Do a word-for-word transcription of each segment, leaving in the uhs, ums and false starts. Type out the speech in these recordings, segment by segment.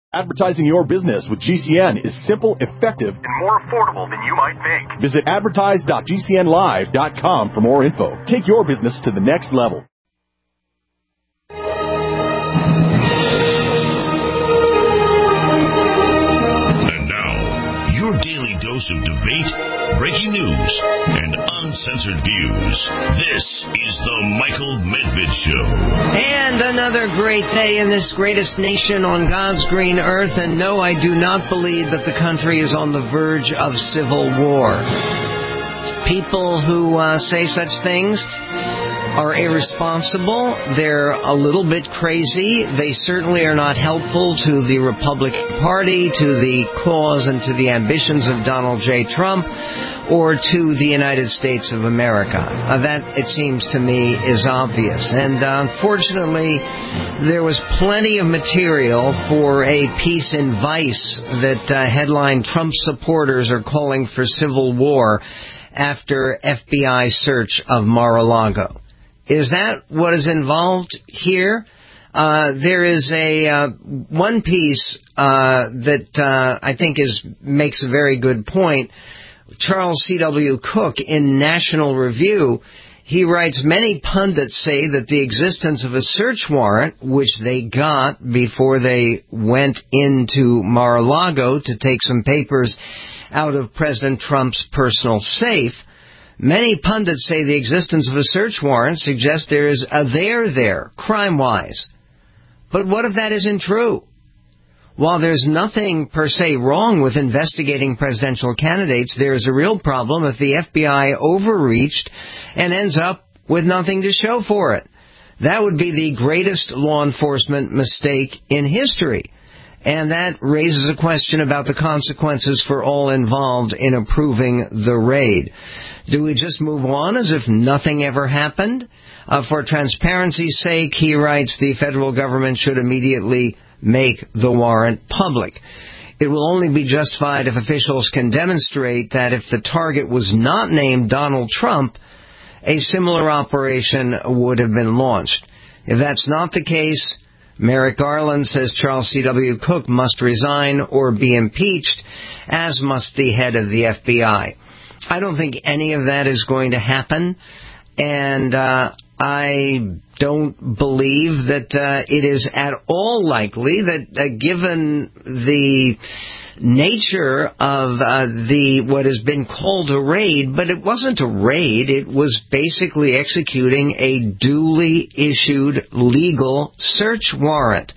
Advertising your business with G C N is simple, effective, and more affordable than you might think. Visit advertise dot g c n live dot com for more info. Take your business to the next level. And now, your daily dose of debate, breaking news, and uncensored views. This is the Michael Medved Show. And another great day in this greatest nation on God's green earth. And no, I do not believe that the country is on the verge of civil war. People who uh, say such things are irresponsible. They're a little bit crazy. They certainly are not helpful to the Republican Party, to the cause and to the ambitions of Donald J. Trump, or to the United States of America. Uh, that, it seems to me, is obvious. And uh, unfortunately, there was plenty of material for a piece in Vice that uh, headlined Trump supporters are calling for civil war after F B I search of Mar-a-Lago. Is that what is involved here? Uh, there is a uh, one piece uh, that uh, I think is makes a very good point. Charles C W. Cook in National Review, he writes, many pundits say that the existence of a search warrant, which they got before they went into Mar-a-Lago to take some papers out of President Trump's personal safe, many pundits say the existence of a search warrant suggests there is a there there, crime-wise. But what if that isn't true? While there's nothing per se wrong with investigating presidential candidates, there is a real problem if the F B I overreached and ends up with nothing to show for it. That would be the greatest law enforcement mistake in history. And that raises a question about the consequences for all involved in approving the raid. Do we just move on as if nothing ever happened? Uh, for transparency's sake, he writes, the federal government should immediately make the warrant public. It will only be justified if officials can demonstrate that if the target was not named Donald Trump, a similar operation would have been launched. If that's not the case, Merrick Garland, says Charles C W. Cook, must resign or be impeached, as must the head of the F B I. I don't think any of that is going to happen, and uh, I don't believe that uh, it is at all likely that, uh, given the nature of uh, the what has been called a raid, but it wasn't a raid. It was basically executing a duly issued legal search warrant.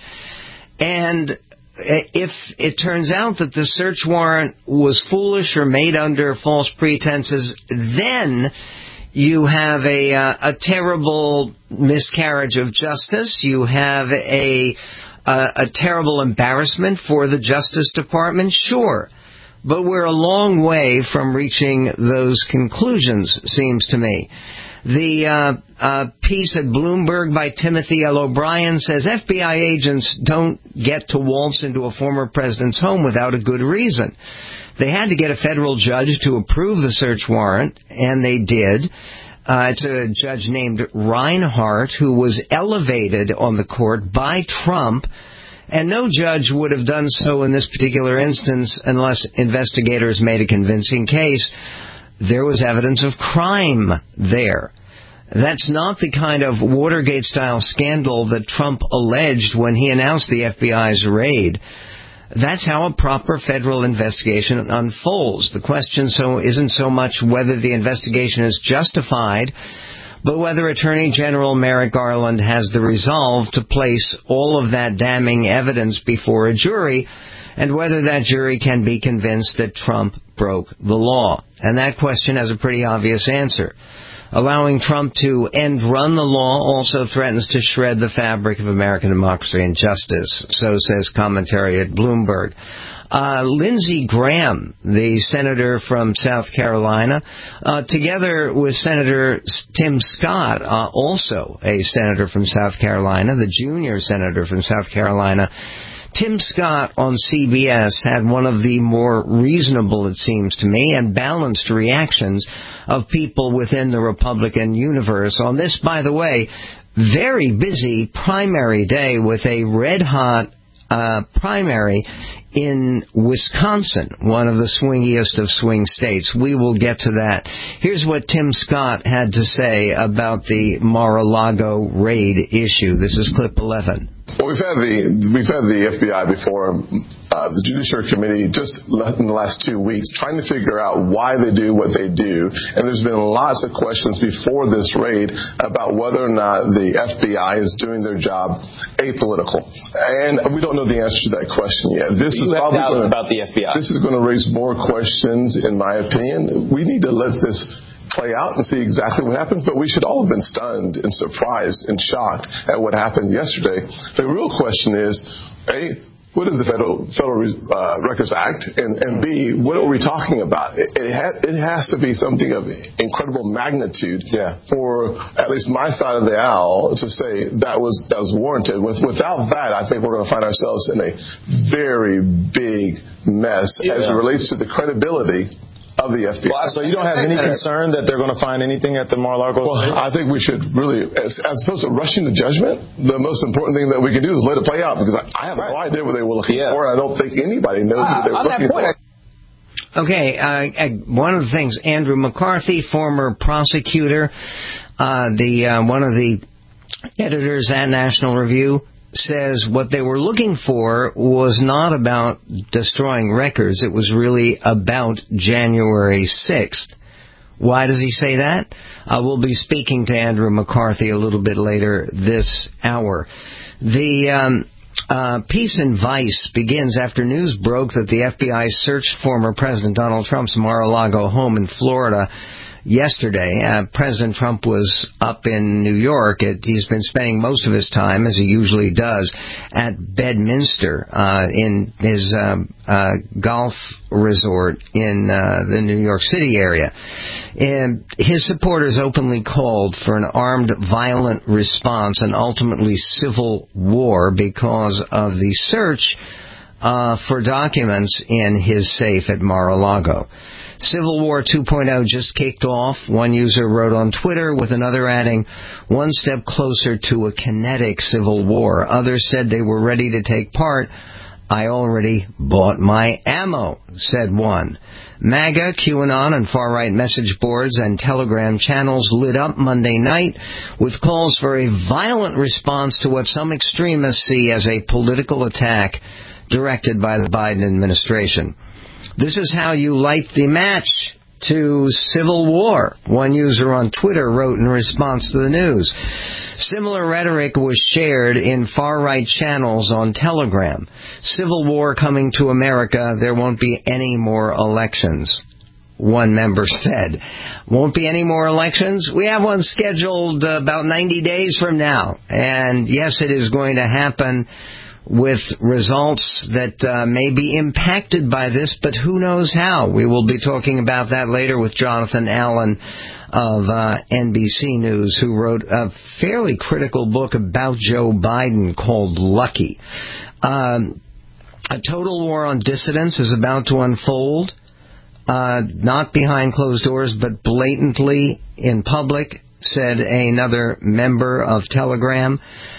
And if it turns out that the search warrant was foolish or made under false pretenses, then you have a, uh, a terrible miscarriage of justice. You have a, a, a terrible embarrassment for the Justice Department, sure. But we're a long way from reaching those conclusions, seems to me. The uh, uh, piece at Bloomberg by Timothy L. O'Brien says F B I agents don't get to waltz into a former president's home without a good reason. They had to get a federal judge to approve the search warrant, and they did. Uh, it's a judge named Reinhart who was elevated on the court by Trump, and no judge would have done so in this particular instance unless investigators made a convincing case. There was evidence of crime there. That's not the kind of Watergate-style scandal that Trump alleged when he announced the F B I's raid. That's how a proper federal investigation unfolds. The question so isn't so much whether the investigation is justified, but whether Attorney General Merrick Garland has the resolve to place all of that damning evidence before a jury, and whether that jury can be convinced that Trump broke the law. And that question has a pretty obvious answer. Allowing Trump to end-run the law also threatens to shred the fabric of American democracy and justice, so says commentary at Bloomberg. Uh, Lindsey Graham, the senator from South Carolina, uh, together with Senator Tim Scott, uh, also a senator from South Carolina, the junior senator from South Carolina, Tim Scott on C B S had one of the more reasonable, it seems to me, and balanced reactions of people within the Republican universe on this, by the way, very busy primary day with a red-hot uh, primary in Wisconsin, one of the swingiest of swing states. We will get to that. Here's what Tim Scott had to say about the Mar-a-Lago raid issue. This is clip eleven. Well, we've had the we've had the F B I before uh, the Judiciary Committee just in the last two weeks trying to figure out why they do what they do, and there's been lots of questions before this raid about whether or not the F B I is doing their job apolitical, and we don't know the answer to that question yet. This you is have probably doubts gonna, about the F B I. This is going to raise more questions, in my opinion. We need to let this play out and see exactly what happens, but we should all have been stunned and surprised and shocked at what happened yesterday. The real question is, A, what is the Federal, Federal uh, Records Act? And, and B, what are we talking about? It, it, ha- it has to be something of incredible magnitude yeah. for at least my side of the aisle to say that was that was warranted. With, without that, I think we're going to find ourselves in a very big mess yeah. as it relates to the credibility of the F B I. Well, so you don't have any concern that they're going to find anything at the Mar-a-Lago? Well, I think we should really, as, as opposed to rushing to judgment, the most important thing that we can do is let it play out, because I, I have right. no idea what they were looking yeah. for. I don't think anybody knows uh, what they were looking for. Okay, uh, one of the things, Andrew McCarthy, former prosecutor, uh, the uh, one of the editors at National Review, says what they were looking for was not about destroying records. It was really about January sixth. Why does he say that? Uh, we'll be speaking to Andrew McCarthy a little bit later this hour. The um, uh, Peace and Vice begins after news broke that the F B I searched former President Donald Trump's Mar-a-Lago home in Florida yesterday. Uh, President Trump was up in New York. It, he's been spending most of his time, as he usually does, at Bedminster uh, in his um, uh, golf resort in uh, the New York City area. And his supporters openly called for an armed, violent response and ultimately civil war because of the search uh, for documents in his safe at Mar-a-Lago. Civil War two point oh just kicked off, one user wrote on Twitter, with another adding, one step closer to a kinetic civil war. Others said they were ready to take part. I already bought my ammo, said one. MAGA, QAnon, and far-right message boards and Telegram channels lit up Monday night with calls for a violent response to what some extremists see as a political attack directed by the Biden administration. This is how you light the match to civil war, one user on Twitter wrote in response to the news. Similar rhetoric was shared in far-right channels on Telegram. Civil war coming to America, there won't be any more elections, one member said. Won't be any more elections? We have one scheduled uh, about ninety days from now. And yes, it is going to happen with results that uh, may be impacted by this, but who knows how. We will be talking about that later with Jonathan Allen of uh, N B C News, who wrote a fairly critical book about Joe Biden called Lucky. Um, a total war on dissidents is about to unfold, uh, not behind closed doors, but blatantly in public, said another member of Telegram.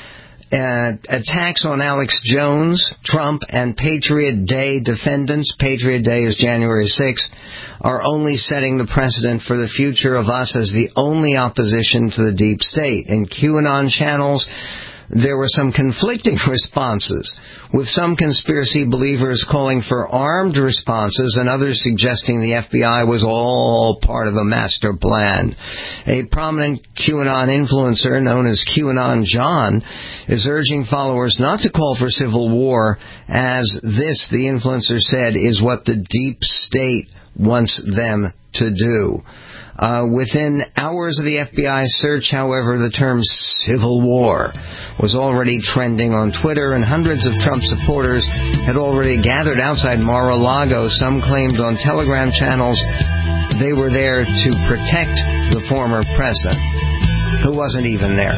Uh, attacks on Alex Jones, Trump, and Patriot Day defendants, Patriot Day is January sixth, are only setting the precedent for the future of us as the only opposition to the deep state. In QAnon channels, there were some conflicting responses, with some conspiracy believers calling for armed responses and others suggesting the F B I was all part of a master plan. A prominent QAnon influencer known as QAnon John is urging followers not to call for civil war, as this, the influencer said, is what the deep state wants them to do. Uh, within hours of the F B I search, however, the term civil war was already trending on Twitter, and hundreds of Trump supporters had already gathered outside Mar-a-Lago. Some claimed on Telegram channels they were there to protect the former president, who wasn't even there.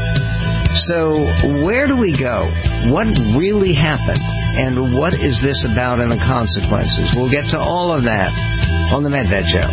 So where do we go? What really happened? And what is this about and the consequences? We'll get to all of that on the Medved Show.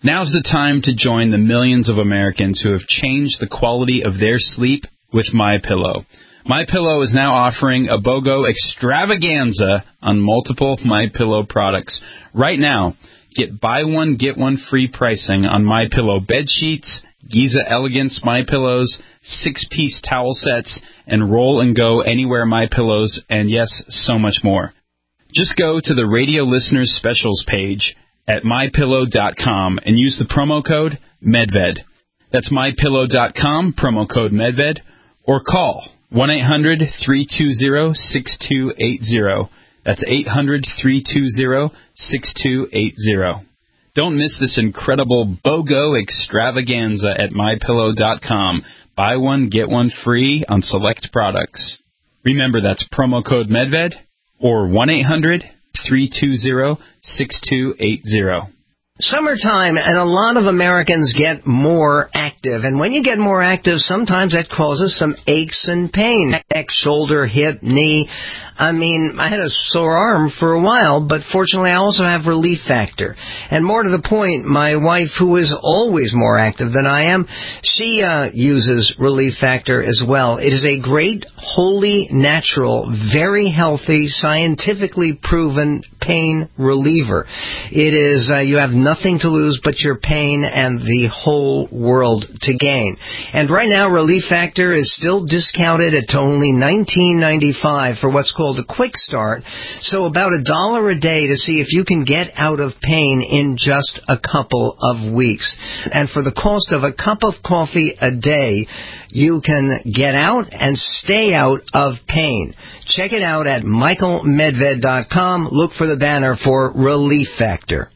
Now's the time to join the millions of Americans who have changed the quality of their sleep with MyPillow. MyPillow is now offering a BOGO extravaganza on multiple MyPillow products. Right now, get buy one, get one free pricing on MyPillow bed sheets, Giza Elegance MyPillows, six-piece towel sets, and Roll and Go Anywhere MyPillows, and yes, so much more. Just go to the Radio Listeners Specials page at my pillow dot com and use the promo code MEDVED. That's my pillow dot com, promo code MEDVED, or call one eight hundred, three two zero, six two eight zero. That's eight hundred, three two zero, six two eight zero. Don't miss this incredible BOGO extravaganza at my pillow dot com. Buy one, get one free on select products. Remember, that's promo code MEDVED or one eight hundred, three two zero, six two eight zero. Summertime, and a lot of Americans get more active. And when you get more active, sometimes that causes some aches and pain. Neck, shoulder, hip, knee. I mean, I had a sore arm for a while, but fortunately I also have Relief Factor. And more to the point, my wife, who is always more active than I am, she uh, uses Relief Factor as well. It is a great, wholly natural, very healthy, scientifically proven pain reliever. It is, uh, you have nothing to lose but your pain and the whole world to gain. And right now, Relief Factor is still discounted at only nineteen ninety-five for what's called a quick start, so about a dollar a day to see if you can get out of pain in just a couple of weeks. And for the cost of a cup of coffee a day, you can get out and stay out of pain. Check it out at michael medved dot com. Look for the banner for Relief Factor.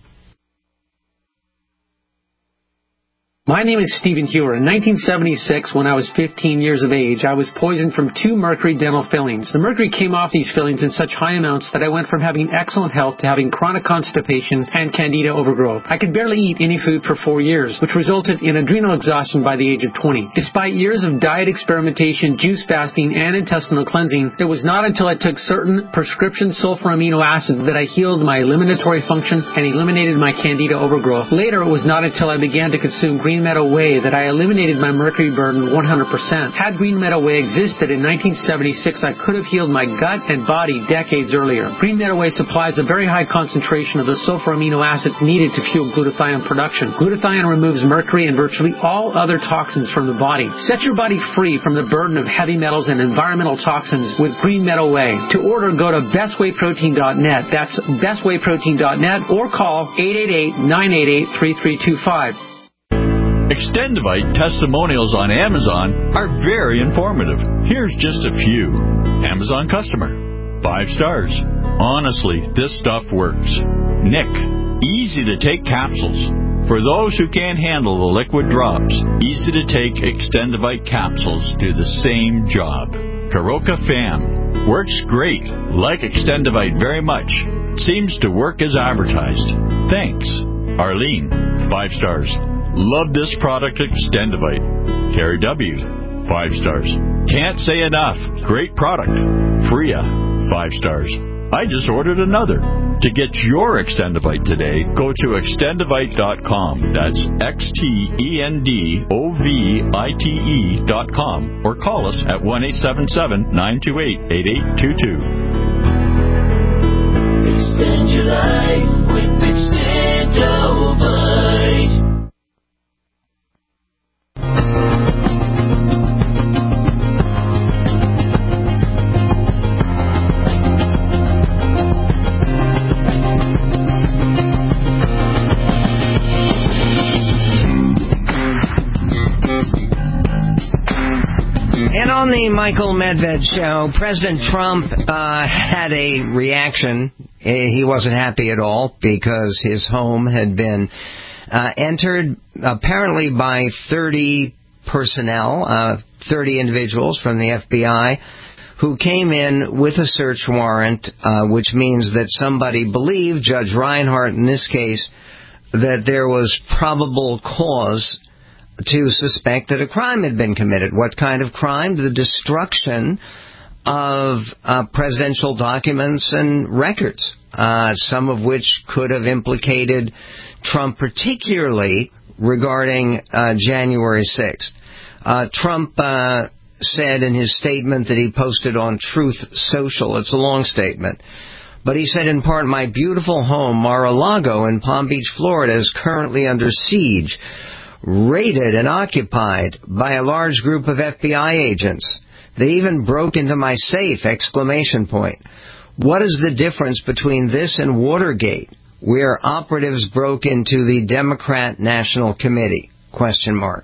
My name is Stephen Hewer. In nineteen seventy-six, when I was fifteen years of age, I was poisoned from two mercury dental fillings. The mercury came off these fillings in such high amounts that I went from having excellent health to having chronic constipation and candida overgrowth. I could barely eat any food for four years, which resulted in adrenal exhaustion by the age of twenty. Despite years of diet experimentation, juice fasting, and intestinal cleansing, it was not until I took certain prescription sulfur amino acids that I healed my eliminatory function and eliminated my candida overgrowth. Later, it was not until I began to consume green Green Meadow Whey that I eliminated my mercury burden one hundred percent. Had Green Meadow Whey existed in nineteen seventy-six, I could have healed my gut and body decades earlier. Green Meadow Whey supplies a very high concentration of the sulfur amino acids needed to fuel glutathione production. Glutathione removes mercury and virtually all other toxins from the body. Set your body free from the burden of heavy metals and environmental toxins with Green Meadow Whey. To order, go to best whey protein dot net. That's best whey protein dot net or call eight eight eight, nine eight eight, three three two five. Extendivite testimonials on Amazon are very informative. Here's just a few. Amazon customer. Five stars. Honestly, this stuff works. Nick. Easy to take capsules. For those who can't handle the liquid drops, easy to take Extendivite capsules do the same job. Karoka Fam. Works great. Like Extendivite very much. Seems to work as advertised. Thanks. Arlene. Five stars. Love this product, Extendivite. Terry W. Five stars. Can't say enough. Great product. Freya. Five stars. I just ordered another. To get your Extendivite today, go to extendivite dot com. That's X T E N D O V I T E dot com. Or call us at one eight seven seven, nine two eight, eight eight two two. Extend your life with Extendivite. And on the Michael Medved show, President Trump uh, had a reaction. He wasn't happy at all because his home had been uh, entered apparently by thirty personnel, uh, thirty individuals from the F B I who came in with a search warrant, uh, which means that somebody believed, Judge Reinhart in this case, that there was probable cause to suspect that a crime had been committed. What kind of crime? The destruction of uh, presidential documents and records, uh, some of which could have implicated Trump, particularly regarding uh, January sixth. Uh, Trump uh, said in his statement that he posted on Truth Social, it's a long statement, but he said in part, "My beautiful home, Mar-a-Lago in Palm Beach, Florida, is currently under siege, raided and occupied by a large group of F B I agents. They even broke into my safe!" Exclamation point. What is the difference between this and Watergate, where operatives broke into the Democrat National Committee? Question mark.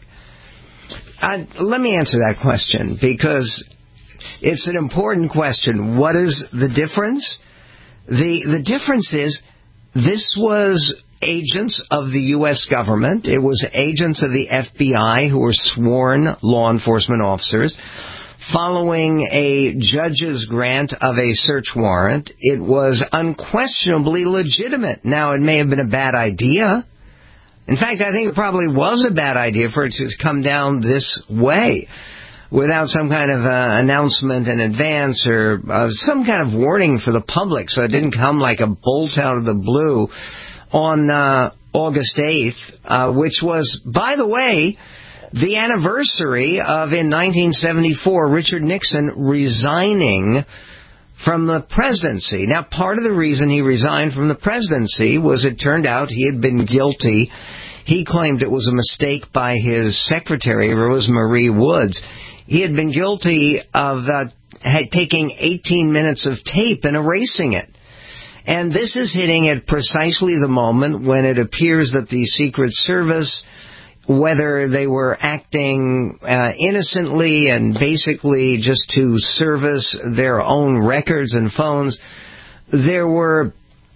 Uh, let me answer that question, because it's an important question. What is the difference? The the difference is this was agents of the U S government. It was agents of the F B I who were sworn law enforcement officers. Following a judge's grant of a search warrant, it was unquestionably legitimate. Now, it may have been a bad idea. In fact, I think it probably was a bad idea for it to come down this way without some kind of uh, announcement in advance or uh, some kind of warning for the public, so it didn't come like a bolt out of the blue on uh, August eighth, uh, which was, by the way, the anniversary of, in nineteen seventy-four, Richard Nixon resigning from the presidency. Now, part of the reason he resigned from the presidency was it turned out he had been guilty. He claimed it was a mistake by his secretary, Rose Marie Woods. He had been guilty of uh, taking eighteen minutes of tape and erasing it. And this is hitting at precisely the moment when it appears that the Secret Service, whether they were acting uh, innocently and basically just to service their own records and phones, there were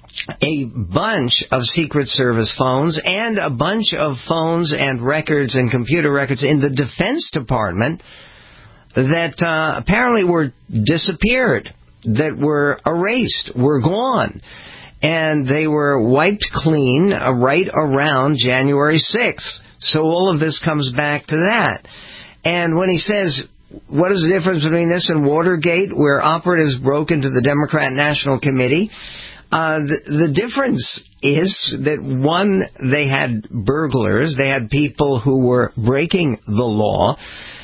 a bunch of Secret Service phones and a bunch of phones and records and computer records in the Defense Department that uh, apparently were disappeared, that were erased, were gone. And they were wiped clean uh, right around January sixth. So all of this comes back to that. And when he says, what is the difference between this and Watergate, where operatives broke into the Democrat National Committee? Uh, the, the difference is that, one, they had burglars, they had people who were breaking the law.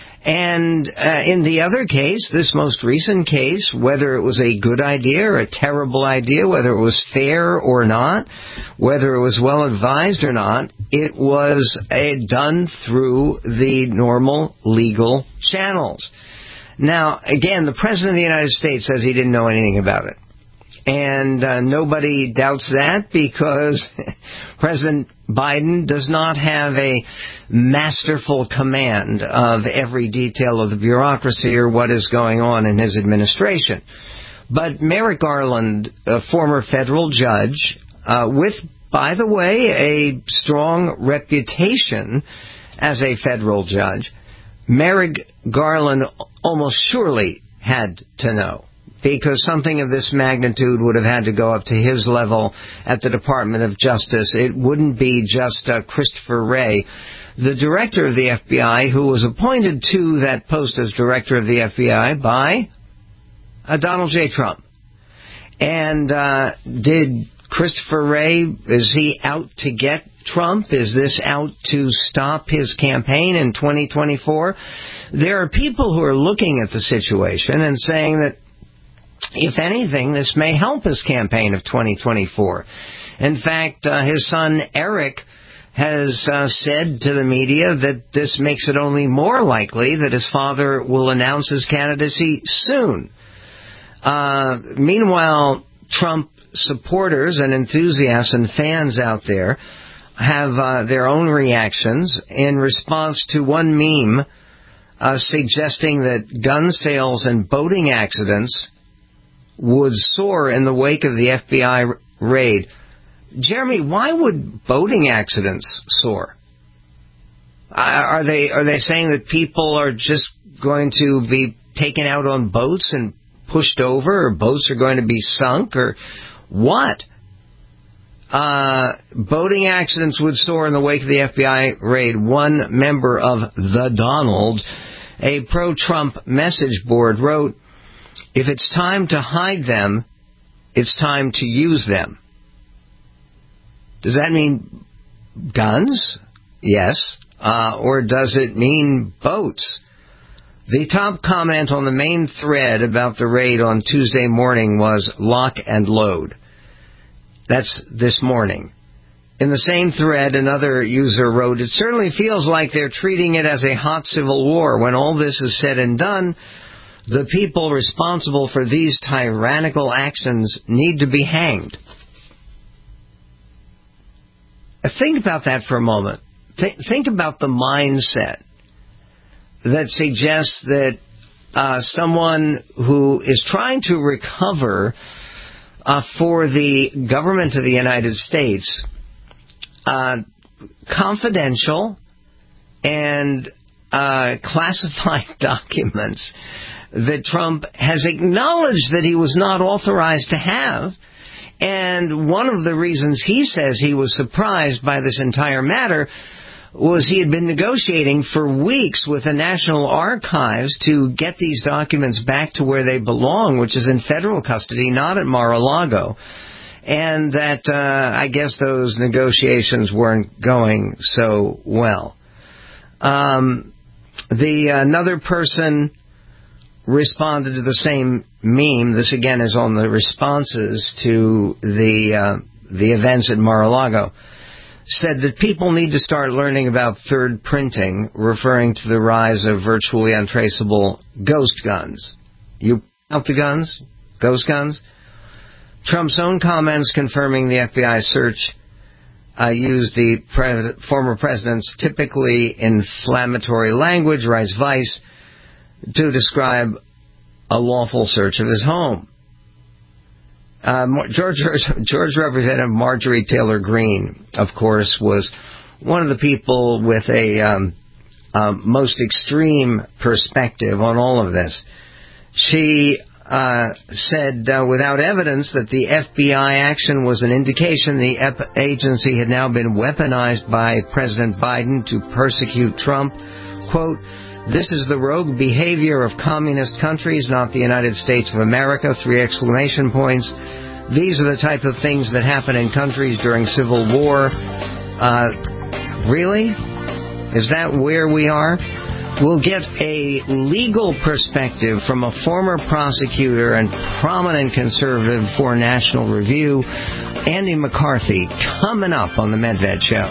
And uh, in the other case, this most recent case, whether it was a good idea or a terrible idea, whether it was fair or not, whether it was well advised or not, it was uh, done through the normal legal channels. Now, again, the President of the United States says he didn't know anything about it. And uh, nobody doubts that, because President Biden does not have a masterful command of every detail of the bureaucracy or what is going on in his administration. But Merrick Garland, a former federal judge, uh, with, by the way, a strong reputation as a federal judge, Merrick Garland almost surely had to know, because something of this magnitude would have had to go up to his level at the Department of Justice. It wouldn't be just uh, Christopher Wray, the director of the F B I, who was appointed to that post as director of the F B I by uh, Donald J. Trump. And uh, did Christopher Wray, is he out to get Trump? Is this out to stop his campaign in twenty twenty-four? There are people who are looking at the situation and saying that, if anything, this may help his campaign of twenty twenty-four. In fact, uh, his son Eric has uh, said to the media that this makes it only more likely that his father will announce his candidacy soon. Uh, meanwhile, Trump supporters and enthusiasts and fans out there have uh, their own reactions in response to one meme uh, suggesting that gun sales and boating accidents would soar in the wake of the F B I raid. Jeremy, why would boating accidents soar? Are they are they saying that people are just going to be taken out on boats and pushed over, or boats are going to be sunk, or what? Uh, boating accidents would soar in the wake of the F B I raid. One member of The Donald, a pro-Trump message board, wrote, If it's time to hide them, it's time to use them. Does that mean guns? Yes. Uh, or does it mean boats? The top comment on the main thread about the raid on Tuesday morning was lock and load. That's this morning. In the same thread, another user wrote, it certainly feels like they're treating it as a hot civil war. When all this is said and done, the people responsible for these tyrannical actions need to be hanged. Think about that for a moment. Th- think about the mindset that suggests that uh, someone who is trying to recover uh, for the government of the United States uh, confidential and uh, classified documents that Trump has acknowledged that he was not authorized to have. And one of the reasons he says he was surprised by this entire matter was he had been negotiating for weeks with the National Archives to get these documents back to where they belong, which is in federal custody, not at Mar-a-Lago. And that, uh, I guess those negotiations weren't going so well. Um, the another person responded to the same meme. This again is on the responses to the uh, the events at Mar-a-Lago. Said that people need to start learning about third printing, referring to the rise of virtually untraceable ghost guns. You out the guns? Ghost guns? Trump's own comments confirming the F B I search uh, used the pre- former president's typically inflammatory language, writes Vice, to describe a lawful search of his home. Uh, George, George Representative Marjorie Taylor Greene, of course, was one of the people with a um, um, most extreme perspective on all of this. She uh, said, uh, without evidence, that the F B I action was an indication the ep- agency had now been weaponized by President Biden to persecute Trump. Quote, this is the rogue behavior of communist countries, not the United States of America. Three exclamation points. These are the type of things that happen in countries during civil war. Uh, really? Is that where we are? We'll get a legal perspective from a former prosecutor and prominent conservative for National Review, Andy McCarthy, coming up on the Medved Show.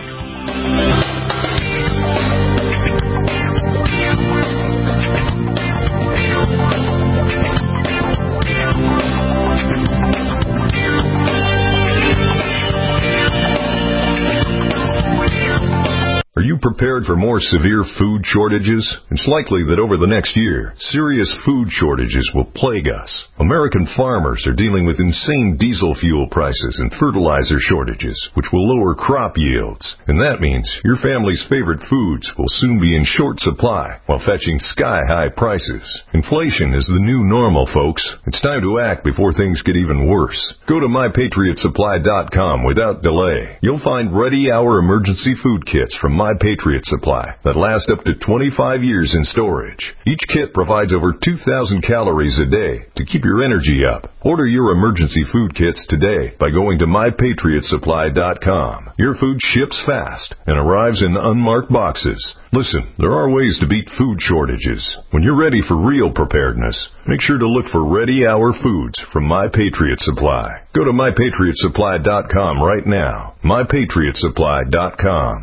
Prepared for more severe food shortages? It's likely that over the next year, serious food shortages will plague us. American farmers are dealing with insane diesel fuel prices and fertilizer shortages, which will lower crop yields. And that means your family's favorite foods will soon be in short supply while fetching sky-high prices. Inflation is the new normal, folks. It's time to act before things get even worse. Go to my patriot supply dot com without delay. You'll find ready-hour emergency food kits from My Patriot Supply that last up to twenty-five years in storage. Each kit provides over two thousand calories a day to keep your energy up. Order your emergency food kits today by going to my patriot supply dot com. Your food ships fast and arrives in unmarked boxes. Listen, there are ways to beat food shortages. When you're ready for real preparedness, make sure to look for ready-hour foods from My Patriot Supply. Go to my patriot supply dot com right now. my patriot supply dot com.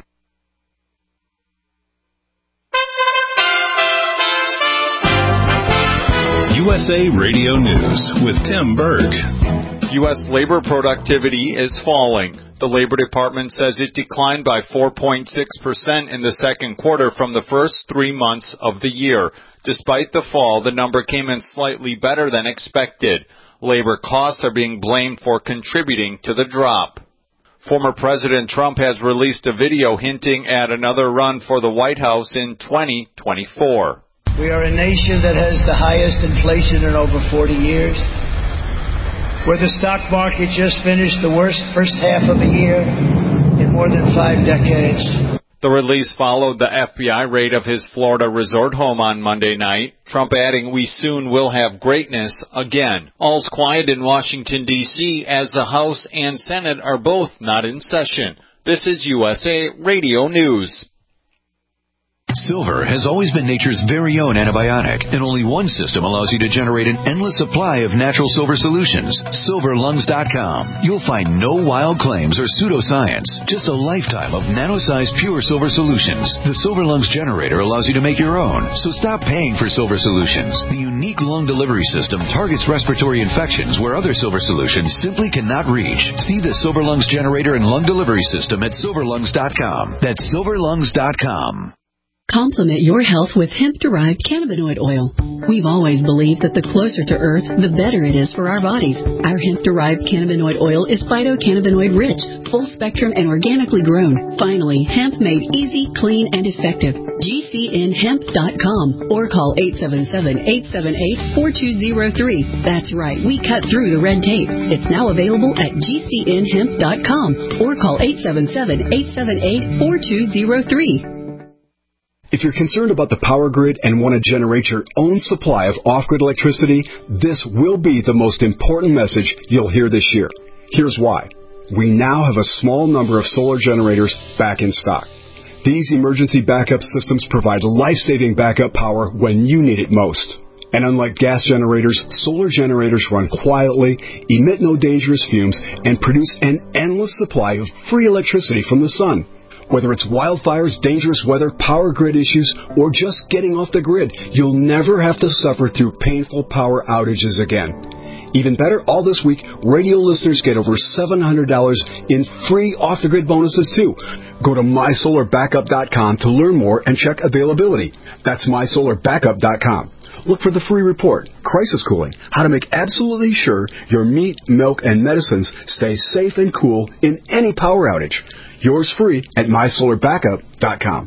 U S A Radio News with Tim Berg. U S labor productivity is falling. The Labor Department says it declined by four point six percent in the second quarter from the first three months of the year. Despite the fall, the number came in slightly better than expected. Labor costs are being blamed for contributing to the drop. Former President Trump has released a video hinting at another run for the White House in twenty twenty-four. We are a nation that has the highest inflation in over forty years, where the stock market just finished the worst first half of a year in more than five decades. The release followed the F B I raid of his Florida resort home on Monday night, Trump adding, "We soon will have greatness again." All's quiet in Washington, D C as the House and Senate are both not in session. This is U S A Radio News. Silver has always been nature's very own antibiotic, and only one system allows you to generate an endless supply of natural silver solutions. silver lungs dot com. You'll find no wild claims or pseudoscience, just a lifetime of nano-sized pure silver solutions. The Silver Lungs generator allows you to make your own, so stop paying for silver solutions. The unique lung delivery system targets respiratory infections where other silver solutions simply cannot reach. See the Silver Lungs generator and lung delivery system at silver lungs dot com. That's silver lungs dot com. Complement your health with hemp-derived cannabinoid oil. We've always believed that the closer to Earth, the better it is for our bodies. Our hemp-derived cannabinoid oil is phytocannabinoid-rich, full-spectrum, and organically grown. Finally, hemp made easy, clean, and effective. G C N hemp dot com or call eight seven seven, eight seven eight, four two zero three. That's right, we cut through the red tape. It's now available at G C N hemp dot com or call eight seven seven, eight seven eight, four two zero three. If you're concerned about the power grid and want to generate your own supply of off-grid electricity, this will be the most important message you'll hear this year. Here's why. We now have a small number of solar generators back in stock. These emergency backup systems provide life-saving backup power when you need it most. And unlike gas generators, solar generators run quietly, emit no dangerous fumes, and produce an endless supply of free electricity from the sun. Whether it's wildfires, dangerous weather, power grid issues, or just getting off the grid, you'll never have to suffer through painful power outages again. Even better, all this week, radio listeners get over seven hundred dollars in free off-the-grid bonuses, too. Go to my solar backup dot com to learn more and check availability. That's my solar backup dot com. Look for the free report, Crisis Cooling, how to make absolutely sure your meat, milk, and medicines stay safe and cool in any power outage. Yours free at my solar backup dot com.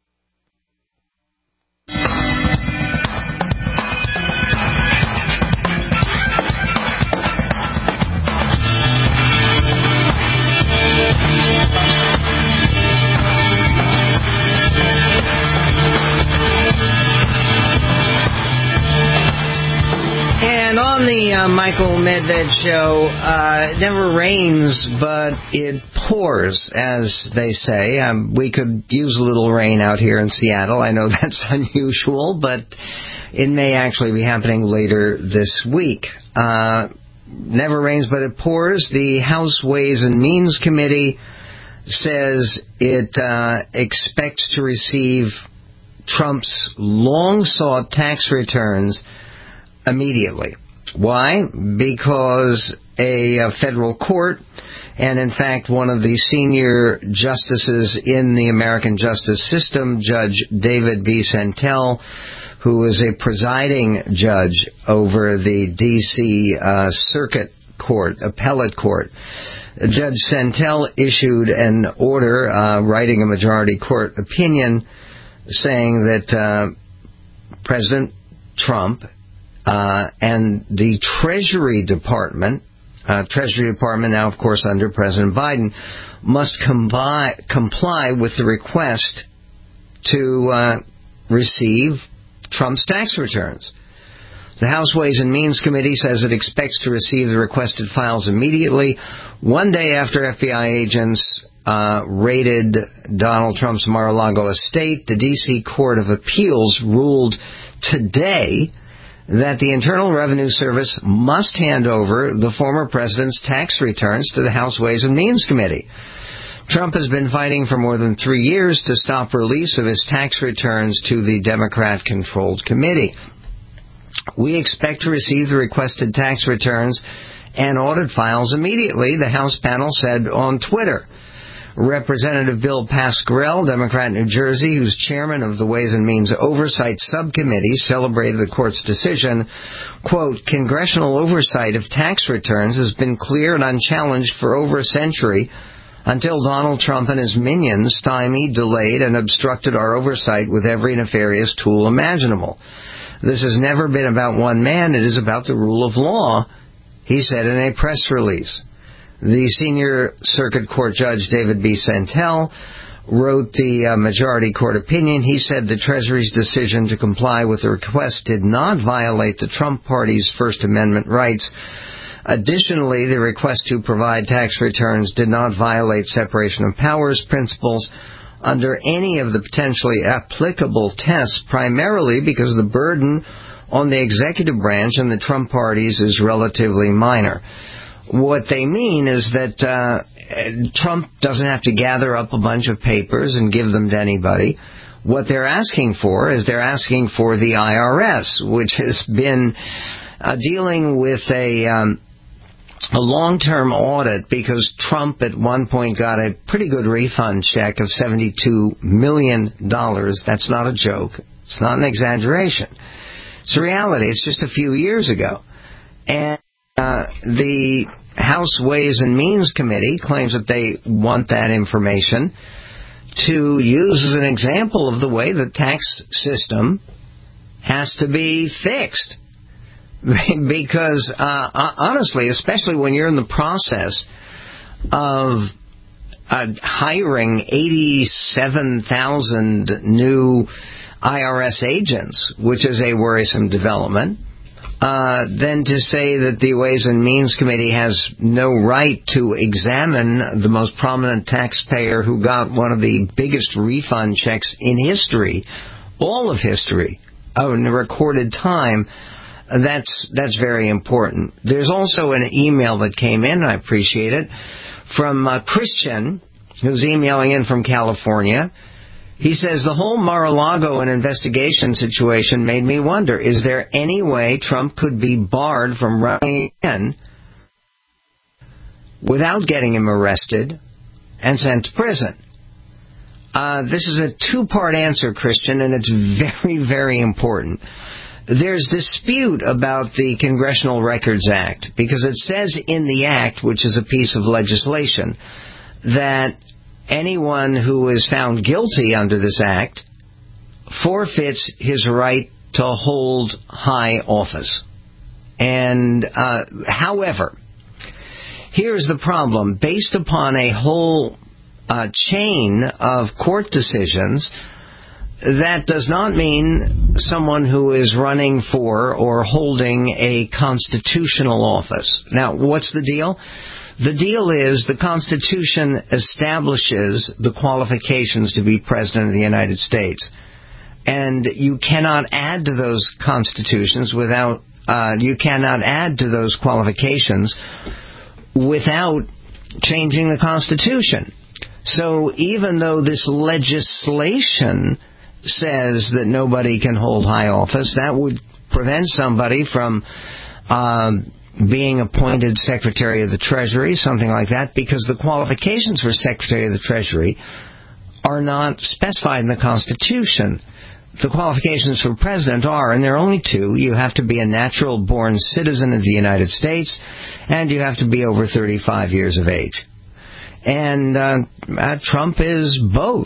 And on the uh, Michael Medved show, uh, it never rains, but it pours, as they say. Um, we could use a little rain out here in Seattle. I know that's unusual, but it may actually be happening later this week. Uh, never rains, but it pours. The House Ways and Means Committee says it uh, expects to receive Trump's long-sought tax returns immediately. Why? Because a, a federal court, and in fact one of the senior justices in the American justice system, Judge David B. Santel, who is a presiding judge over the D C uh, Circuit Court, Appellate Court, Judge Santel issued an order, uh, writing a majority court opinion, saying that uh, President Trump Uh, and the Treasury Department, uh, Treasury Department now, of course, under President Biden, must comply, comply with the request to uh, receive Trump's tax returns. The House Ways and Means Committee says it expects to receive the requested files immediately, one day after F B I agents uh, raided Donald Trump's Mar-a-Lago estate. The D C Court of Appeals ruled today that the Internal Revenue Service must hand over the former president's tax returns to the House Ways and Means Committee. Trump has been fighting for more than three years to stop release of his tax returns to the Democrat-controlled committee. We expect to receive the requested tax returns and audit files immediately, the House panel said on Twitter. Representative Bill Pascrell, Democrat, New Jersey, who's chairman of the Ways and Means Oversight Subcommittee, celebrated the court's decision. Quote, congressional oversight of tax returns has been clear and unchallenged for over a century until Donald Trump and his minions stymied, delayed, and obstructed our oversight with every nefarious tool imaginable. This has never been about one man. It is about the rule of law, he said in a press release. The senior circuit court judge, David B. Santel, wrote the uh, majority court opinion. He said the Treasury's decision to comply with the request did not violate the Trump party's First Amendment rights. Additionally, the request to provide tax returns did not violate separation of powers principles under any of the potentially applicable tests, primarily because the burden on the executive branch and the Trump parties is relatively minor. What they mean is that uh, Trump doesn't have to gather up a bunch of papers and give them to anybody. What they're asking for is they're asking for the I R S, which has been uh, dealing with a... Um, a long-term audit because Trump at one point got a pretty good refund check of seventy-two million dollars. That's not a joke. It's not an exaggeration. It's a reality. It's just a few years ago. And uh, the House Ways and Means Committee claims that they want that information to use as an example of the way the tax system has to be fixed. Because, uh, honestly, especially when you're in the process of uh, hiring eighty-seven thousand new I R S agents, which is a worrisome development, uh, then to say that the Ways and Means Committee has no right to examine the most prominent taxpayer who got one of the biggest refund checks in history, all of history, in a recorded time, That's that's very important. There's also an email that came in, I appreciate it, from uh, Christian, who's emailing in from California. He says, the whole Mar-a-Lago and investigation situation made me wonder, is there any way Trump could be barred from running again without getting him arrested and sent to prison? Uh, this is a two-part answer, Christian, and it's very, very important. There's dispute about the Congressional Records Act because it says in the Act, which is a piece of legislation, that anyone who is found guilty under this Act forfeits his right to hold high office. And, uh, however, here's the problem. Based upon a whole uh, chain of court decisions, that does not mean someone who is running for or holding a constitutional office. Now, what's the deal? The deal is the Constitution establishes the qualifications to be President of the United States. And you cannot add to those constitutions without, uh, you cannot add to those qualifications without changing the Constitution. So even though this legislation says that nobody can hold high office, that would prevent somebody from um, being appointed Secretary of the Treasury, something like that, because the qualifications for Secretary of the Treasury are not specified in the Constitution. The qualifications for President are, and there are only two. You have to be a natural-born citizen of the United States, and you have to be over thirty-five years of age. And uh, uh, Trump is both.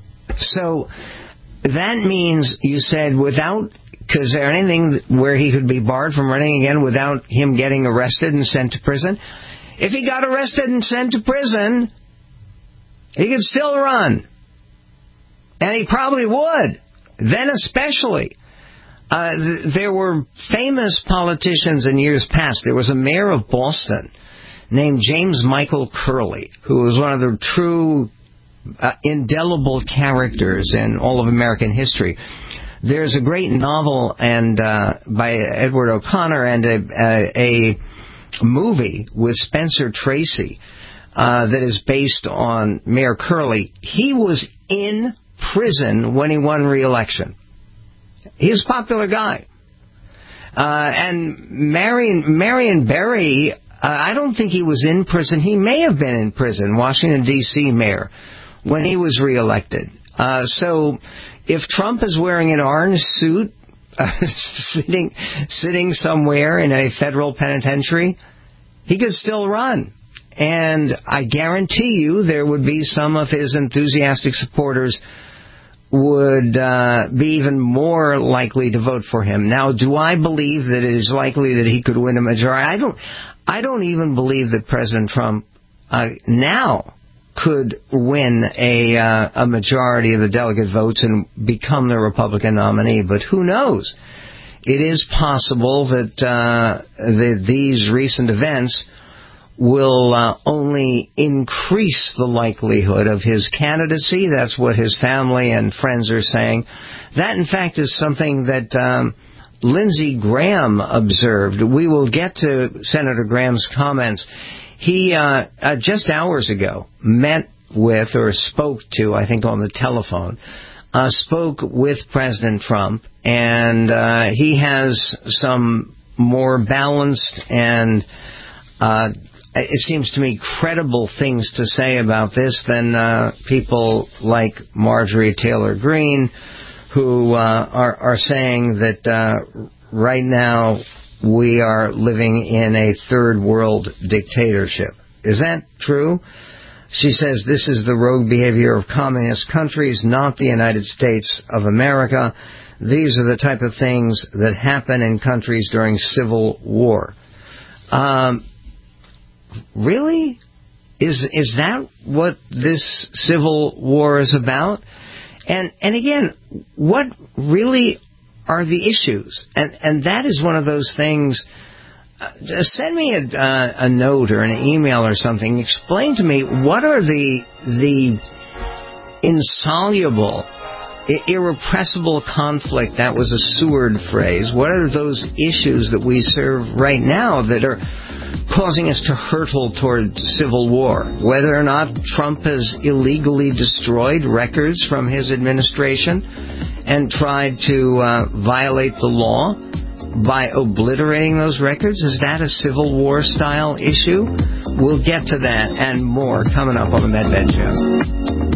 So that means, you said, without, is there anything where he could be barred from running again without him getting arrested and sent to prison? If he got arrested and sent to prison, he could still run. And he probably would. Then especially. Uh, th- there were famous politicians in years past. There was a mayor of Boston named James Michael Curley, who was one of the true Uh, indelible characters in all of American history. There's a great novel and uh, by Edward O'Connor and a, a, a movie with Spencer Tracy uh, that is based on Mayor Curley. He was in prison when he won re-election. He was a popular guy. Uh, and Marion, Marion Barry, uh, I don't think he was in prison. He may have been in prison, Washington, D C mayor, when he was reelected. Uh, so if Trump is wearing an orange suit, uh, sitting sitting somewhere in a federal penitentiary, he could still run. And I guarantee you there would be some of his enthusiastic supporters would uh, be even more likely to vote for him. Now, do I believe that it is likely that he could win a majority? I don't, I don't even believe that President Trump uh, now could win a uh, a majority of the delegate votes and become the Republican nominee. But who knows? It is possible that uh, the, these recent events will uh, only increase the likelihood of his candidacy. That's what his family and friends are saying. That, in fact, is something that um, Lindsey Graham observed. We will get to Senator Graham's comments. He, uh, uh, just hours ago, met with or spoke to, I think on the telephone, uh, spoke with President Trump, and uh, he has some more balanced and, uh, it seems to me, credible things to say about this than uh, people like Marjorie Taylor Greene, who uh, are, are saying that uh, right now we are living in a third world dictatorship. Is that true? She says this is the rogue behavior of communist countries, not the United States of America. These are the type of things that happen in countries during civil war. Um, really? Is is that what this civil war is about? And and again, what really are the issues? And and that is one of those things. Uh, send me a, uh, a note or an email or something. Explain to me what are the the insoluble, irrepressible conflict. That was a Seward phrase. What are those issues that we serve right now that are causing us to hurtle toward civil war? Whether or not Trump has illegally destroyed records from his administration and tried to uh, violate the law by obliterating those records, is that a Civil War style issue? We'll get to that and more coming up on the Medved Show.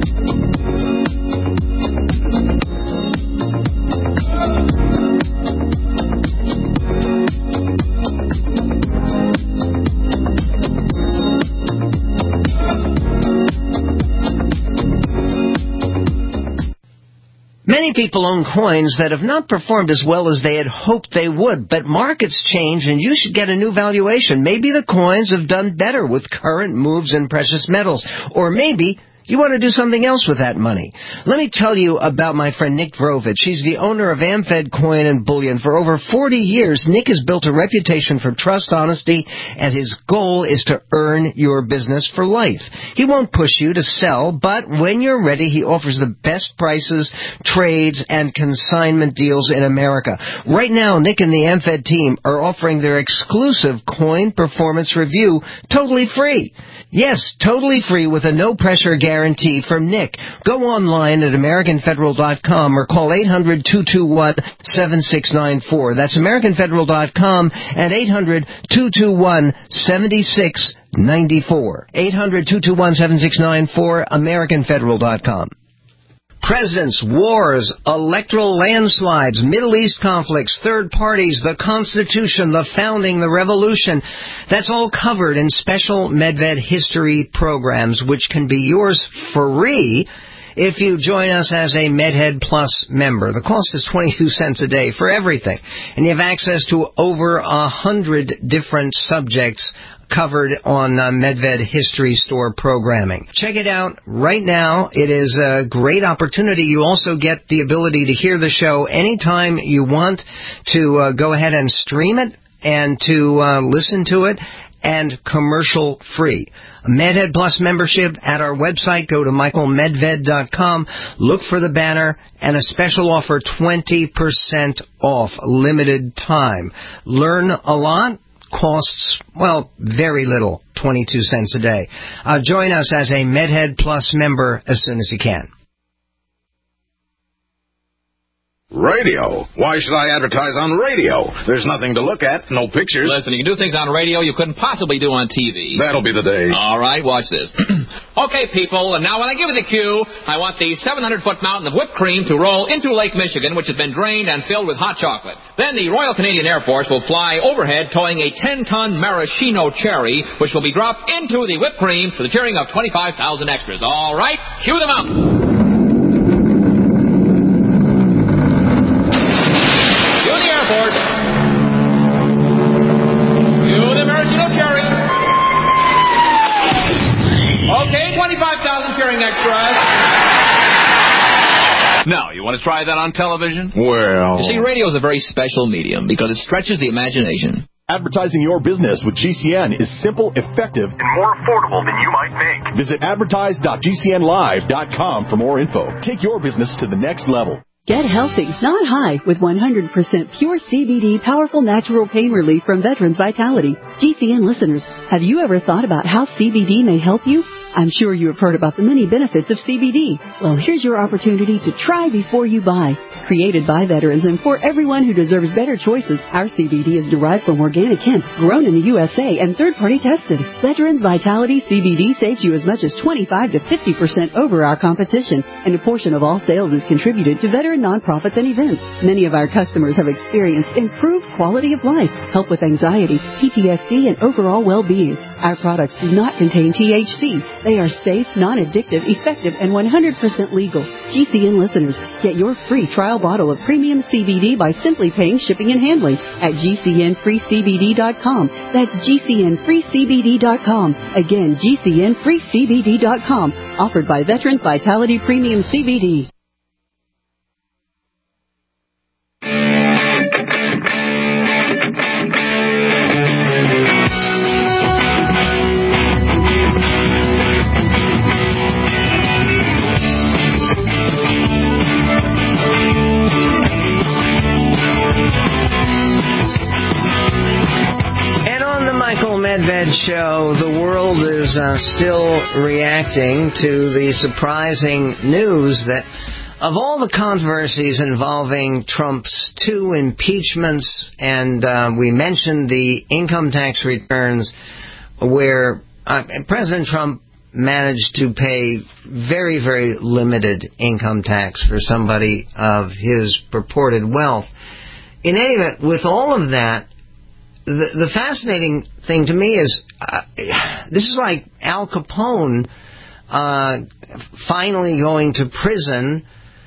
Many people own coins that have not performed as well as they had hoped they would, but markets change and you should get a new valuation. Maybe the coins have done better with current moves in precious metals, or maybe you want to do something else with that money. Let me tell you about my friend Nick Vrovich. He's the owner of AmFed Coin and Bullion. For over forty years, Nick has built a reputation for trust, honesty, and his goal is to earn your business for life. He won't push you to sell, but when you're ready, he offers the best prices, trades, and consignment deals in America. Right now, Nick and the AmFed team are offering their exclusive coin performance review totally free. Yes, totally free with a no-pressure guarantee from Nick. Go online at American Federal dot com or call eight hundred, two two one, seven six nine four. That's American Federal dot com and eight hundred, two two one, seven six nine four. eight hundred, two two one, seven six nine four, American Federal dot com. Presidents, wars, electoral landslides, Middle East conflicts, third parties, the Constitution, the founding, the revolution. That's all covered in special Medved history programs, which can be yours free if you join us as a MedHead Plus member. The cost is twenty-two cents a day for everything, and you have access to over a hundred different subjects covered on uh, Medved History Store programming. Check it out right now. It is a great opportunity. You also get the ability to hear the show anytime you want, to uh, go ahead and stream it and to uh, listen to it, and commercial free. MedHead Plus membership at our website. Go to Michael Medved dot com. Look for the banner and a special offer, twenty percent off, limited time. Learn a lot. Costs, well, very little, twenty-two cents a day. Uh, join us as a MedHead Plus member as soon as you can. Radio. Why should I advertise on radio? There's nothing to look at, no pictures. Listen, you can do things on radio you couldn't possibly do on T V. That'll be the day. All right, watch this. Okay, people, and now when I give you the cue, I want the seven hundred foot mountain of whipped cream to roll into Lake Michigan, which has been drained and filled with hot chocolate. Then the Royal Canadian Air Force will fly overhead towing a ten ton maraschino cherry, which will be dropped into the whipped cream to the cheering of twenty-five thousand extras. All right, cue them up. Want to try that on television? Well... You see, radio is a very special medium because it stretches the imagination. Advertising your business with G C N is simple, effective, and more affordable than you might think. Visit advertise dot G C N live dot com for more info. Take your business to the next level. Get healthy, not high, with one hundred percent pure C B D powerful natural pain relief from Veterans Vitality. G C N listeners, have you ever thought about how C B D may help you? I'm sure you have heard about the many benefits of C B D. Well, here's your opportunity to try before you buy. Created by veterans and for everyone who deserves better choices, our C B D is derived from organic hemp, grown in the U S A, and third-party tested. Veterans Vitality C B D saves you as much as twenty-five to fifty percent over our competition, and a portion of all sales is contributed to veteran nonprofits and events. Many of our customers have experienced improved quality of life, help with anxiety, P T S D, and overall well-being. Our products do not contain T H C. They are safe, non-addictive, effective, and one hundred percent legal. G C N listeners, get your free trial bottle of premium C B D by simply paying shipping and handling at G C N free C B D dot com. That's G C N free C B D dot com. Again, G C N free C B D dot com. Offered by Veterans Vitality Premium C B D. Medved show, the world is uh, still reacting to the surprising news that of all the controversies involving Trump's two impeachments, and uh, we mentioned the income tax returns where uh, President Trump managed to pay very, very limited income tax for somebody of his purported wealth. In any event, with all of that, The, the fascinating thing to me is uh, this is like Al Capone uh, finally going to prison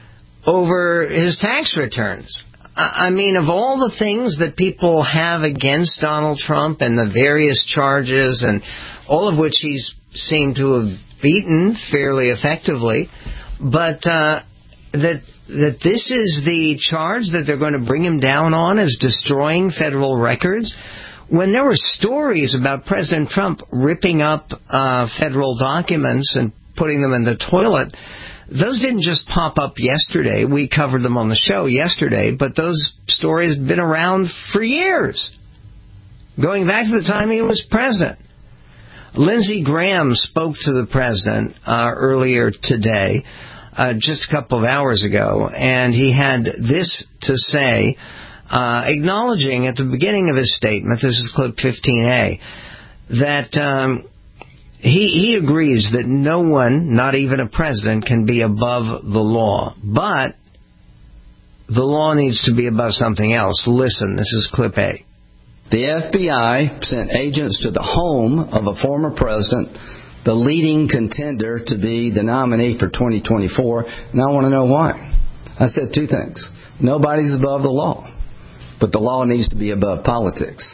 over his tax returns. I, I mean, of all the things that people have against Donald Trump and the various charges, and all of which he's seemed to have beaten fairly effectively, but uh, that that this is the charge that they're going to bring him down on, as destroying federal records, when there were stories about President Trump ripping up uh, federal documents and putting them in the toilet. Those didn't just pop up yesterday. We covered them on the show yesterday, but those stories have been around for years, going back to the time he was president. Lindsey Graham spoke to the president uh, earlier today, Uh, just a couple of hours ago, and he had this to say, uh, acknowledging at the beginning of his statement, this is clip fifteen A, that um, he, he agrees that no one, not even a president, can be above the law, but the law needs to be above something else. Listen, this is clip A. The F B I sent agents to the home of a former president, the leading contender to be the nominee for twenty twenty-four, and I want to know why. I said two things. Nobody's above the law, but the law needs to be above politics.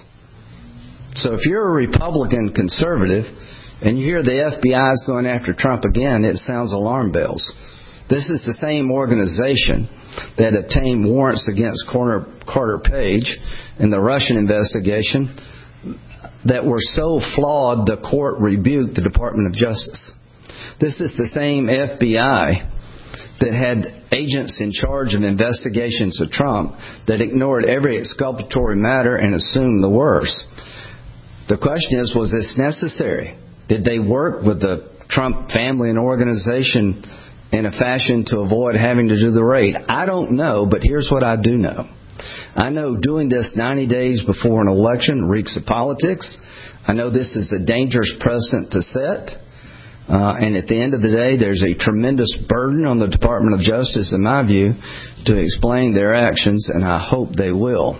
So if you're a Republican conservative and you hear the F B I is going after Trump again, it sounds alarm bells. This is the same organization that obtained warrants against Carter Page in the Russian investigation that were so flawed the court rebuked the Department of Justice. This is the same F B I that had agents in charge of investigations of Trump that ignored every exculpatory matter and assumed the worst. The question is, was this necessary? Did they work with the Trump family and organization in a fashion to avoid having to do the raid? I don't know, but here's what I do know. I know doing this ninety days before an election reeks of politics. I know this is a dangerous precedent to set. Uh, and at the end of the day, there's a tremendous burden on the Department of Justice, in my view, to explain their actions, and I hope they will.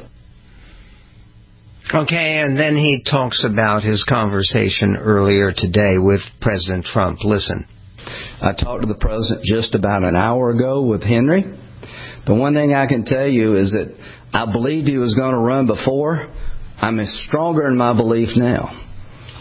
Okay, and then he talks about his conversation earlier today with President Trump. Listen. I talked to the president just about an hour ago with Henry. The one thing I can tell you is that I believed he was going to run before. I'm stronger in my belief now.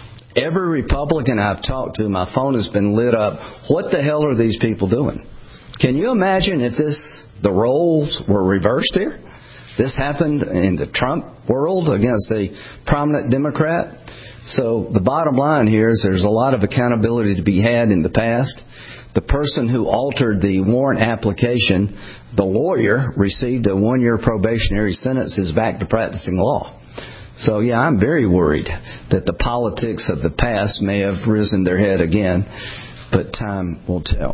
Every Republican I've talked to, my phone has been lit up. What the hell are these people doing? Can you imagine if this the roles were reversed here? This happened in the Trump world against a prominent Democrat. So the bottom line here is there's a lot of accountability to be had in the past. The person who altered the warrant application, the lawyer, received a one-year probationary sentence, is back to practicing law. So, yeah, I'm very worried that the politics of the past may have risen their head again, but time will tell.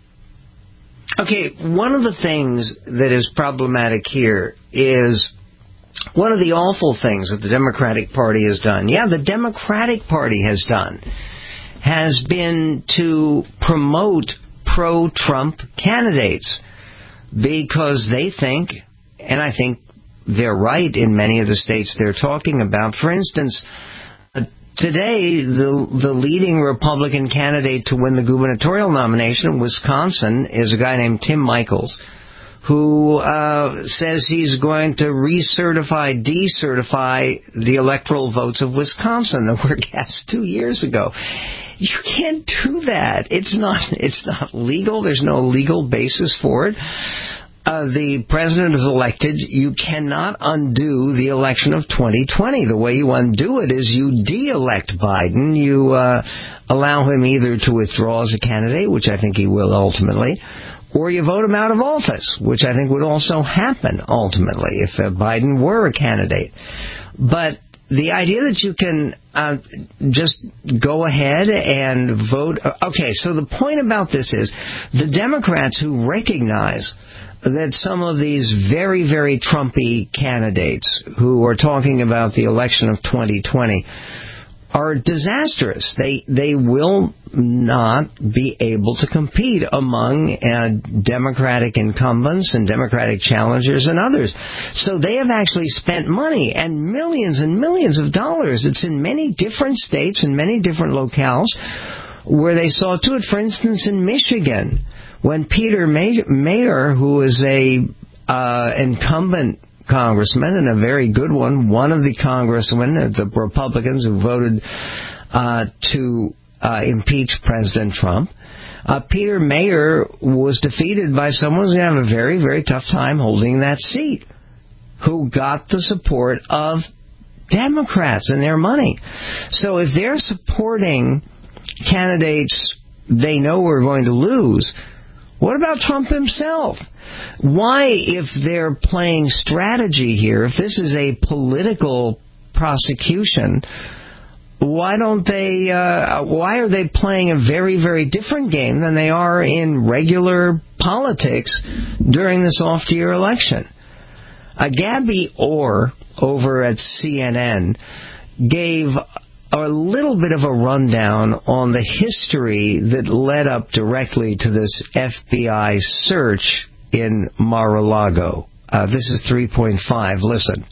Okay, one of the things that is problematic here is one of the awful things that the Democratic Party has done, yeah, the Democratic Party has done, has been to promote pro-Trump candidates because they think, and I think they're right in many of the states they're talking about. For instance, today, the the leading Republican candidate to win the gubernatorial nomination in Wisconsin is a guy named Tim Michels, who uh, says he's going to recertify, decertify the electoral votes of Wisconsin that were cast two years ago. You can't do that. It's not. It's not legal. There's no legal basis for it. Uh, the president is elected. You cannot undo the election of twenty twenty. The way you undo it is you de-elect Biden. You uh, allow him either to withdraw as a candidate, which I think he will ultimately, or you vote him out of office, which I think would also happen ultimately if uh, Biden were a candidate. But the idea that you can uh, just go ahead and vote... Okay, so the point about this is the Democrats who recognize that some of these very, very Trumpy candidates who are talking about the election of twenty twenty are disastrous. They they will not be able to compete among uh, Democratic incumbents and Democratic challengers and others. So they have actually spent money and millions and millions of dollars. It's in many different states and many different locales where they saw to it. For instance, in Michigan, when Peter Mayer, who is a uh, incumbent congressman and a very good one, one of the congressmen, the Republicans who voted uh, to uh, impeach President Trump, uh, Peter Mayer was defeated by someone who's going to have a very, very tough time holding that seat, who got the support of Democrats and their money. So if they're supporting candidates they know we're going to lose, what about Trump himself? Why, if they're playing strategy here, if this is a political prosecution, why don't they, uh, why are they playing a very, very different game than they are in regular politics during this off-year election? Uh, Gabby Orr over at C N N gave a little bit of a rundown on the history that led up directly to this F B I search in Mar-a-Lago. Uh, this is three point five. Listen.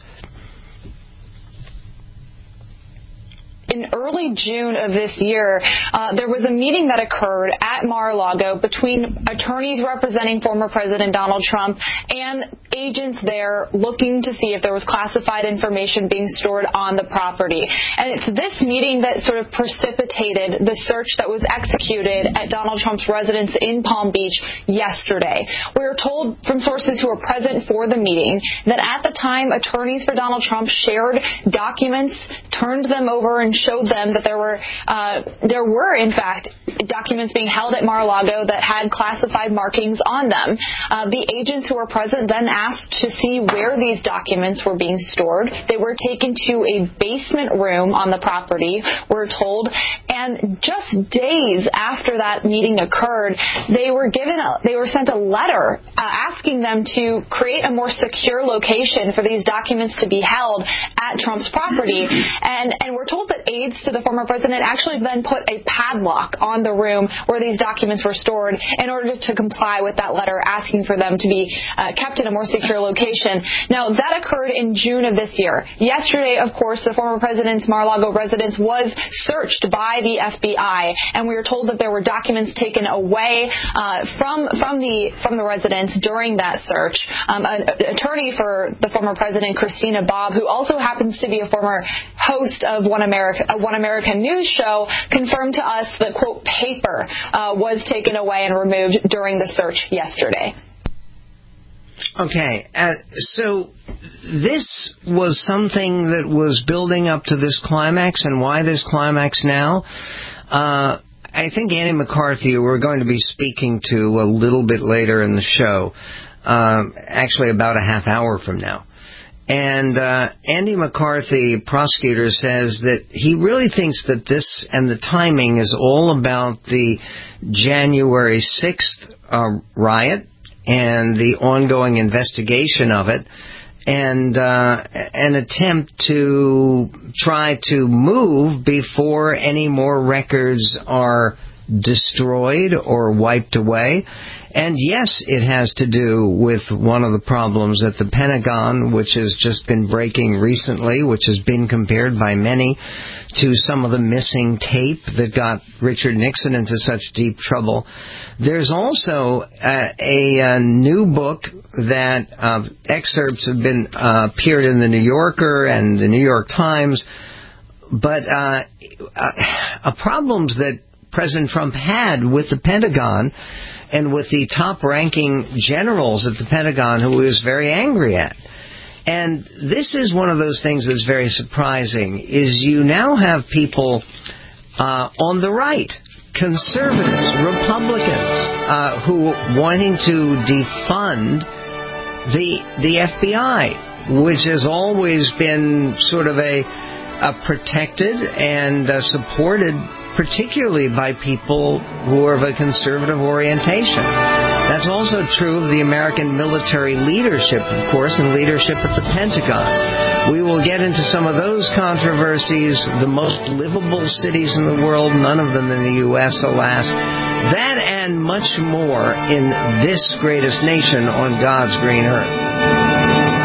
In early June of this year, uh, there was a meeting that occurred at Mar-a-Lago between attorneys representing former President Donald Trump and agents there looking to see if there was classified information being stored on the property. And it's this meeting that sort of precipitated the search that was executed at Donald Trump's residence in Palm Beach yesterday. We were told from sources who were present for the meeting that at the time, attorneys for Donald Trump shared documents, turned them over, and showed them that there were, uh, there were in fact, documents being held at Mar-a-Lago that had classified markings on them. Uh, the agents who were present then asked to see where these documents were being stored. They were taken to a basement room on the property, we're told, and just days after that meeting occurred, they were given, a, they were sent a letter uh, asking them to create a more secure location for these documents to be held at Trump's property. And, and we're told that aides to the former president actually then put a padlock on the room where these documents were stored in order to comply with that letter asking for them to be uh, kept in a more secure location. Now, that occurred in June of this year. Yesterday, of course, the former president's Mar-a-Lago residence was searched by the F B I, and we were told that there were documents taken away uh, from from the from the residence during that search. Um, an attorney for the former president, Christina Bobb, who also happens to be a former host of One America, a One American News show, confirmed to us that, quote, paper uh, was taken away and removed during the search yesterday. Okay, uh, so this was something that was building up to this climax, and why this climax now? Uh, I think Andy McCarthy, who we're going to be speaking to a little bit later in the show, um, actually about a half hour from now. And uh, Andy McCarthy, prosecutor, says that he really thinks that this and the timing is all about the January sixth uh, riot and the ongoing investigation of it, and uh, an attempt to try to move before any more records are destroyed or wiped away. And yes, it has to do with one of the problems at the Pentagon, which has just been breaking recently, which has been compared by many to some of the missing tape that got Richard Nixon into such deep trouble. There's also uh, a, a new book that uh, excerpts have been uh, appeared in the New Yorker and the New York Times, but uh, uh, problems that President Trump had with the Pentagon and with the top-ranking generals at the Pentagon, who he was very angry at. And this is one of those things that's very surprising, is you now have people uh, on the right, conservatives, Republicans, uh, who wanting to defund the the F B I, which has always been sort of a, a protected and uh, supported particularly by people who are of a conservative orientation. That's also true of the American military leadership, of course, and leadership at the Pentagon. We will get into some of those controversies, the most livable cities in the world, none of them in the U S, alas. That and much more in this greatest nation on God's green earth.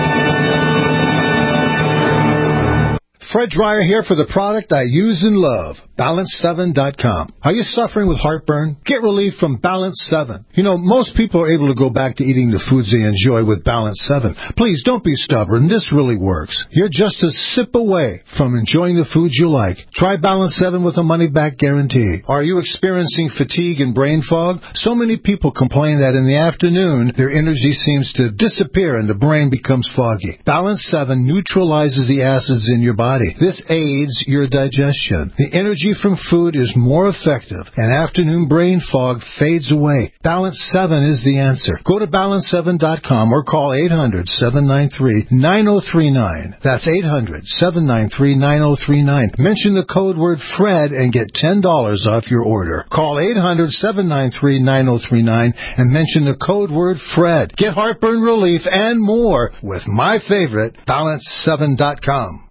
Fred Dreyer here for the product I use and love, Balance seven dot com. Are you suffering with heartburn? Get relief from Balance seven. You know, most people are able to go back to eating the foods they enjoy with Balance seven. Please don't be stubborn. This really works. You're just a sip away from enjoying the foods you like. Try Balance seven with a money-back guarantee. Are you experiencing fatigue and brain fog? So many people complain that in the afternoon, their energy seems to disappear and the brain becomes foggy. Balance seven neutralizes the acids in your body. This aids your digestion. The energy from food is more effective, and afternoon brain fog fades away. Balance seven is the answer. Go to balance seven dot com or call eight hundred, seven nine three, nine oh three nine. That's eight hundred, seven nine three, nine oh three nine. Mention the code word FRED and get ten dollars off your order. Call eight hundred, seven nine three, nine oh three nine and mention the code word FRED. Get heartburn relief and more with my favorite, balance seven dot com.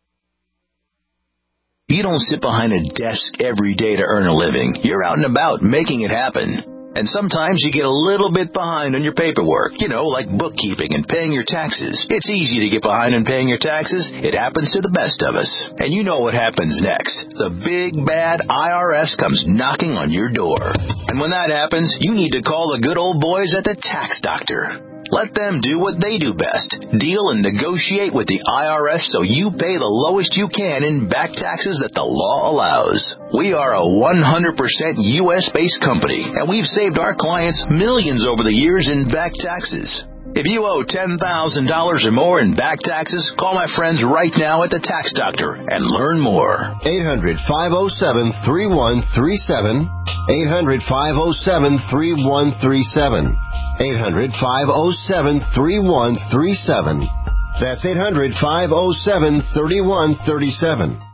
You don't sit behind a desk every day to earn a living. You're out and about making it happen. And sometimes you get a little bit behind on your paperwork, you know, like bookkeeping and paying your taxes. It's easy to get behind on paying your taxes. It happens to the best of us. And you know what happens next. The big, bad I R S comes knocking on your door. And when that happens, you need to call the good old boys at the Tax Doctor. Let them do what they do best. Deal and negotiate with the I R S so you pay the lowest you can in back taxes that the law allows. We are a one hundred percent U S-based company, and we've saved our clients millions over the years in back taxes. If you owe ten thousand dollars or more in back taxes, call my friends right now at the Tax Doctor and learn more. eight hundred, five oh seven, three one three seven. eight hundred, five oh seven, three one three seven. eight hundred, five oh seven, three one three seven. That's eight hundred, five oh seven, three one three seven.